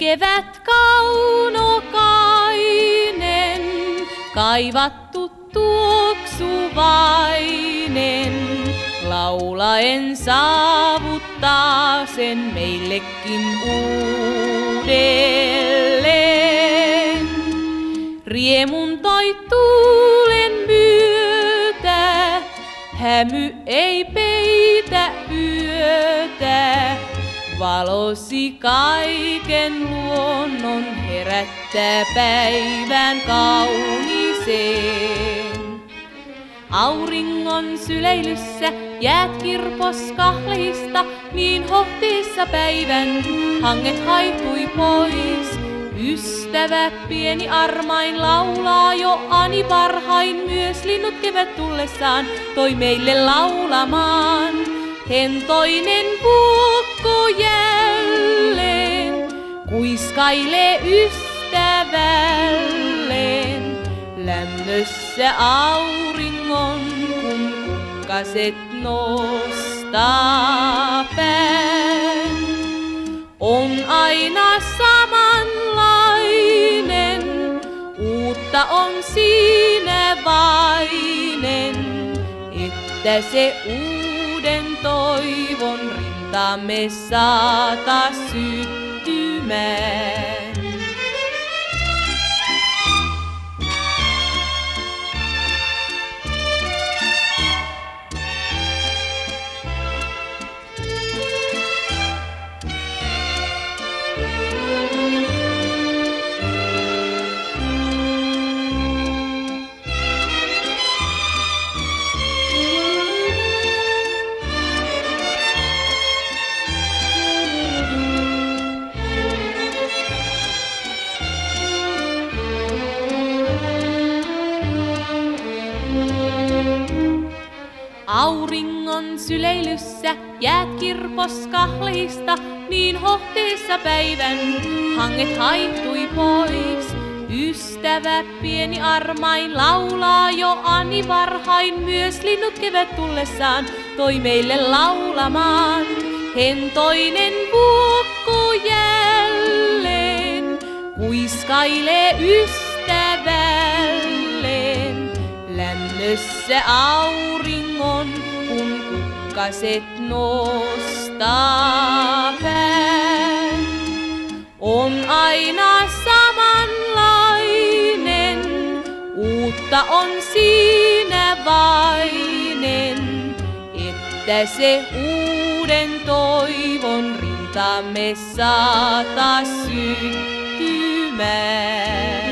kevät kaunokainen, kaivattu tuoksuvainen, laulaen saavuttaa sen meillekin uudelleen. Riemun toi tuulen myötä, hämy ei peitä yötä, valosi kaiken luonnon herättää päivän kauniseen. Auringon syleilyssä jäät kirpos kahlista, niin hohteessa päivän hanget haihtui pois. Ystävä pieni armain laulaa jo ani parhain, myös linnut kevät tullessaan toi meille laulamaan. Hentoinen vuokko jälleen kuiskailee ystävälleen. Lämmössä auringon, kun kukkaset nostaa pään. On aina samanlainen, uutta on siinä vainen, että se uuden toivon rintamme saata syttymään. Auringon syleilyssä jäät kirpos kahlista, niin hohteessa päivän hanget haihtui pois. Ystävä pieni armain laulaa jo ani varhain, myös linnut kevät tullessaan toi meille laulamaan. Hentoinen vuokko jälleen kuiskailee ystävälleen. Lämmössä auringon, kun kukkaset nostaa pään. On aina samanlainen, uutta on siinä vainen, että se uuden toivon rintamme saata syttymään.